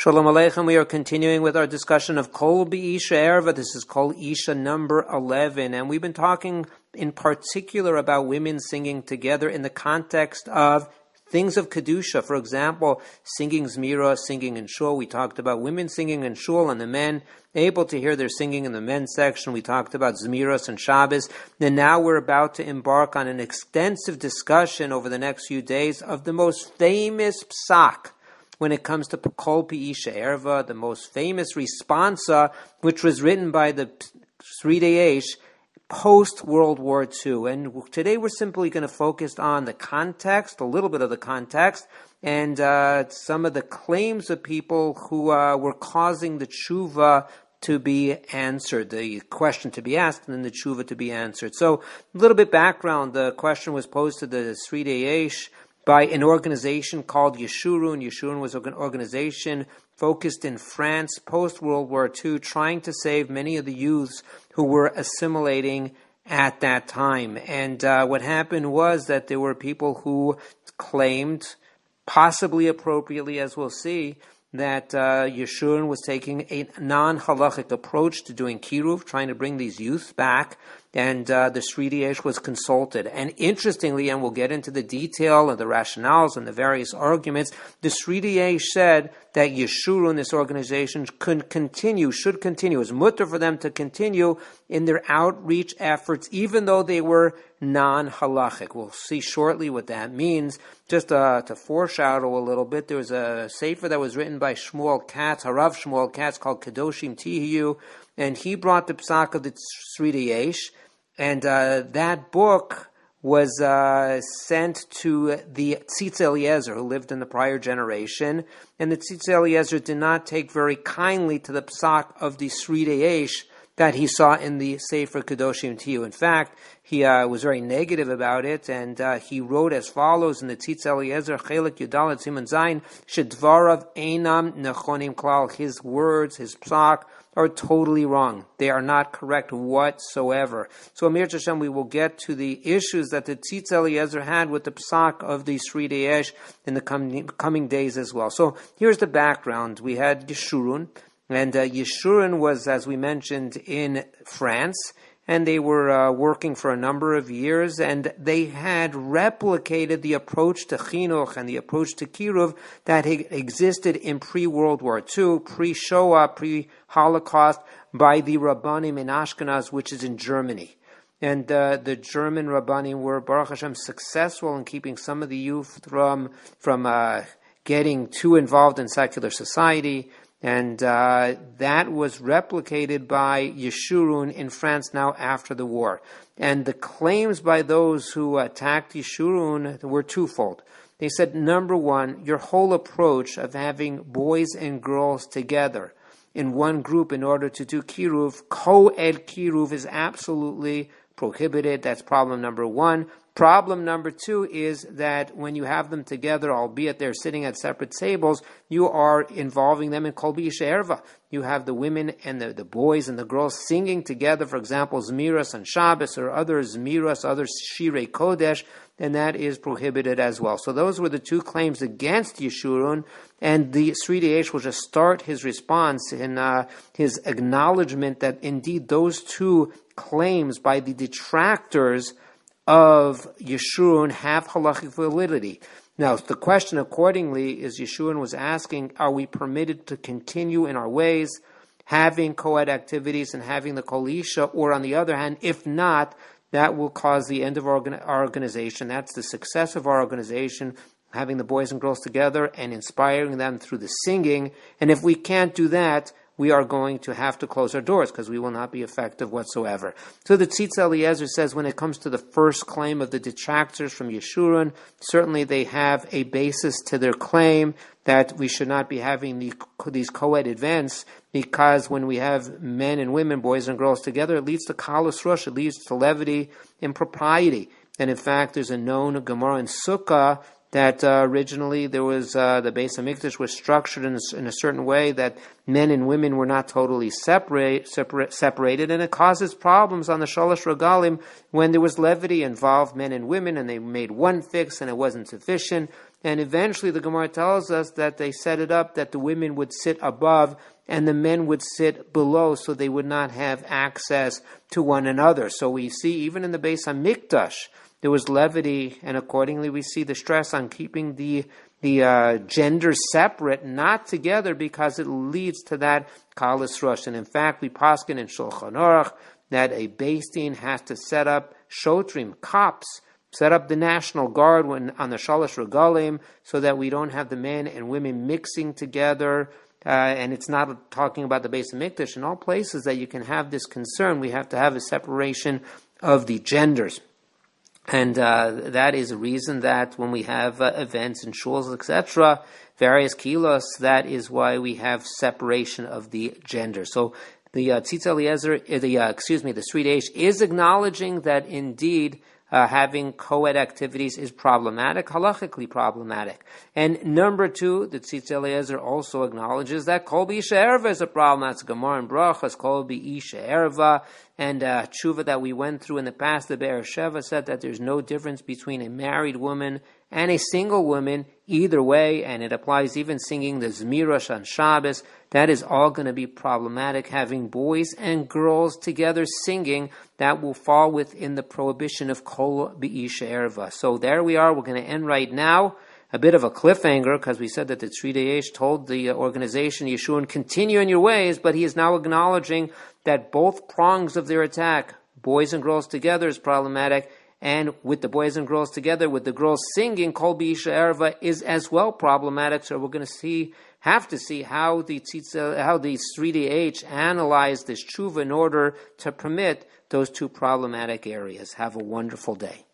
Shalom Aleichem. We are continuing with our discussion of Kol B'Isha Erva. This is Kol Isha number 11. And we've been talking in particular about women singing together in the context of things of Kedusha. For example, singing Zmira, singing in Shul. We talked about women singing in Shul and the men able to hear their singing in the men's section. We talked about Zmiras and Shabbos. And now we're about to embark on an extensive discussion over the next few days of the most famous psak when it comes to Kol B'Isha Erva, the most famous responsa, which was written by the Sridei Eish post-World War II. And today we're simply going to focus on the context, a little bit of the context, and some of the claims of people who were causing the tshuva to be answered, the question to be asked, and then the tshuva to be answered. So, a little bit background. The question was posed to the Sridei Eish by an organization called Yeshurun. Yeshurun was an organization focused in France post-World War II, trying to save many of the youths who were assimilating at that time. And what happened was that there were people who claimed, possibly appropriately as we'll see, that Yeshurun was taking a non-halachic approach to doing kiruv, trying to bring these youths back, and the Sridei Eish was consulted. And interestingly, and we'll get into the detail and the rationales and the various arguments, the Sridei Eish said that Yeshurun, this organization, should continue, it was mutter for them to continue in their outreach efforts, even though they were non-halachic. We'll see shortly what that means. Just to foreshadow a little bit, there was a sefer that was written by Shmuel Katz, Harav Shmuel Katz, called Kedoshim Tihiyu, and he brought the psak of the Sridei Eish, and that book was sent to the Tzitz Eliezer, who lived in the prior generation, and the Tzitz Eliezer did not take very kindly to the psak of the Sridei Eish that he saw in the Sefer Kedoshim Tihiyu. In fact, he was very negative about it, and he wrote as follows in the Tzitz Eliezer, Chelik Yudalet Siman Zayin, Shedvarav Einam Nechonim Klal. His words, his psak, are totally wrong. They are not correct whatsoever. So, Amir Hashem, we will get to the issues that the Tzitz Eliezer had with the psak of the Sridei Eish in the coming days as well. So, here's the background. We had Yeshurun, and Yeshurun was, as we mentioned, in France, and they were working for a number of years, and they had replicated the approach to chinuch and the approach to kiruv that had existed in pre-World War II, pre-Shoah, pre-Holocaust, by the Rabbanim in Ashkenaz, which is in Germany. And the German Rabbanim were, Baruch Hashem, successful in keeping some of the youth from getting too involved in secular society. And that was replicated by Yeshurun in France now after the war. And the claims by those who attacked Yeshurun were twofold. They said, number one, your whole approach of having boys and girls together in one group in order to do kiruv, co-ed kiruv, is absolutely prohibited. That's problem number one. Problem number two is that when you have them together, albeit they're sitting at separate tables, you are involving them in Kol B'Isha Erva. You have the women and the boys and the girls singing together, for example, Zmiras and Shabbos, or other Zmiras, other Shirei Kodesh, and that is prohibited as well. So those were the two claims against Yeshurun, and the Sridei Eish will just start his response in his acknowledgement that indeed those two claims by the detractors of Yeshurun have halachic validity. Now, the question accordingly is, Yeshurun was asking, are we permitted to continue in our ways, having co-ed activities and having the Kol Isha, or on the other hand, if not, that will cause the end of our organization. That's the success of our organization, having the boys and girls together and inspiring them through the singing. And if we can't do that, we are going to have to close our doors because we will not be effective whatsoever. So the Tzitz Eliezer says when it comes to the first claim of the detractors from Yeshurun, certainly they have a basis to their claim that we should not be having these co-ed events, because when we have men and women, boys and girls together, it leads to kalus rush, it leads to levity, impropriety. And in fact, there's a known Gemara in Sukkah that originally there was the Beis Hamikdash was structured in a certain way that men and women were not totally separated, and it causes problems on the Shalosh Regalim when there was levity involved, men and women, and they made one fix and it wasn't sufficient. And eventually the Gemara tells us that they set it up that the women would sit above and the men would sit below, so they would not have access to one another. So we see even in the Beis HaMikdash, there was levity, and accordingly we see the stress on keeping the genders separate, not together, because it leads to that kalas rush. And in fact, we paskin in Shulchan Aruch that a Beis Din has to set up shotrim, cops, set up the National Guard on the Shalosh Regalim, so that we don't have the men and women mixing together. And it's not talking about the Beis HaMikdash. In all places that you can have this concern, we have to have a separation of the genders. And that is a reason that when we have events in shuls, etc., various kilos, that is why we have separation of the gender. So the Tzitz Eliezer, the Sri Eish is acknowledging that indeed having co-ed activities is problematic, halachically problematic. And number two, the Tzitz Eliezer also acknowledges that Kol B'Isha Erva is a problem. That's Gemara and Brachas, Kol B'Isha Erva. And tshuva that we went through in the past, the Be'er Sheva said that there's no difference between a married woman and a single woman either way, and it applies even singing the Zmirosh on Shabbos. That is all going to be problematic. Having boys and girls together singing, that will fall within the prohibition of Kol B'Isha Erva. So there we are. We're going to end right now. A bit of a cliffhanger, because we said that the Tzri Eish told the organization, Yeshurun, continue in your ways, but he is now acknowledging that both prongs of their attack, boys and girls together, is problematic, and with the boys and girls together, with the girls singing Kol B'Isha Erva, is as well problematic. So we're going to have to see how the Tzri Eish analyzed this tshuva in order to permit those two problematic areas. Have a wonderful day.